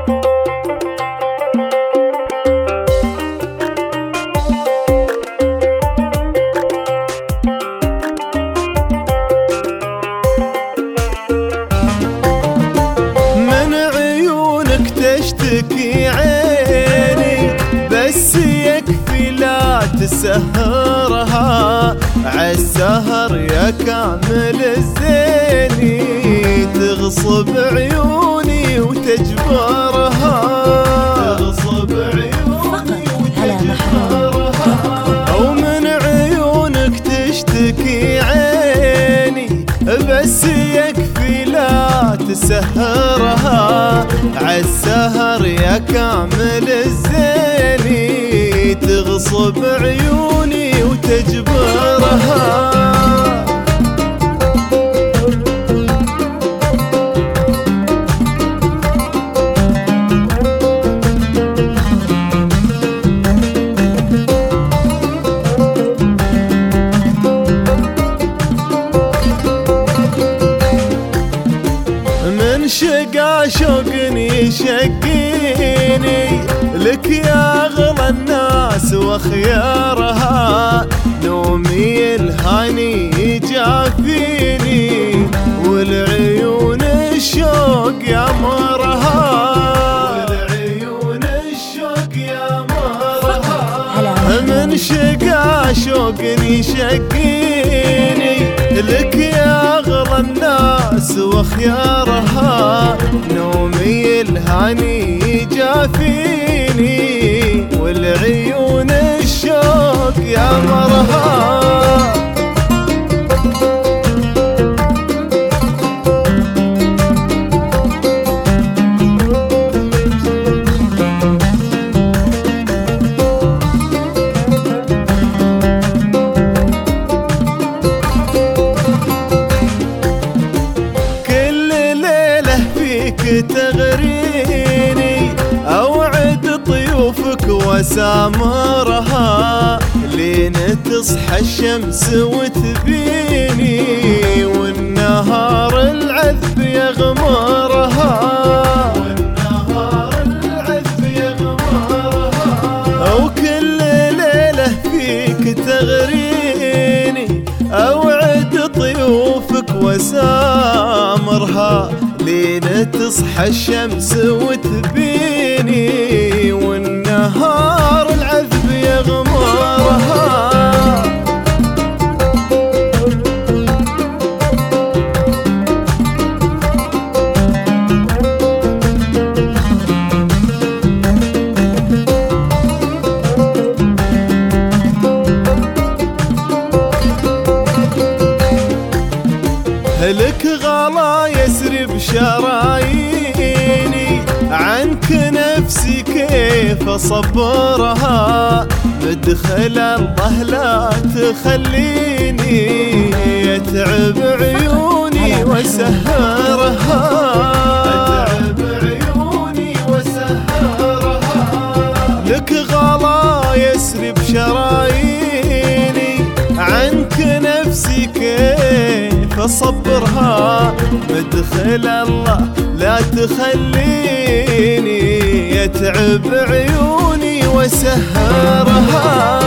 تشتكي عيني بس يكفي لا تسهرها عالسهر يا كامل الزيني تغصب عيوني وتجبرها تغصب عيوني وتجبرها ومن عيونك تشتكي عيني بس يكفي لا تسهرها عالسهر يا كامل الزيني تغصب عيوني وتجبرها شقا شوق يشقيني لك يا أغلى الناس وخيارها نومي الهاني جافيني والعيون الشوق يامرها والعيون الشوق يامرها من شقا شوق يشقيني لك يا أغلى الناس وخيارها نومي الهاني جافيني والعيون الشوق يامرها تغريني أوعد طيوفك وسامرها لين تصحى الشمس وتبيني والنهار العذب يغمرها والنهار العذب يغمرها وكل ليلة فيك تغريني أوعد طيوفك وسامرها لين تصحى الشمس وتبيني والنهار العذب يغمرها لك غلا يسري بشراييني عنك نفسي كيف اصبرها مدخل الله لا تخليني يتعب عيوني وسهرها يتعب عيوني وسهرها لك غلا يسري بشراييني عنك نفسي كيف اصبرها مدخل الله لا تخليني يتعب عيوني وسهرها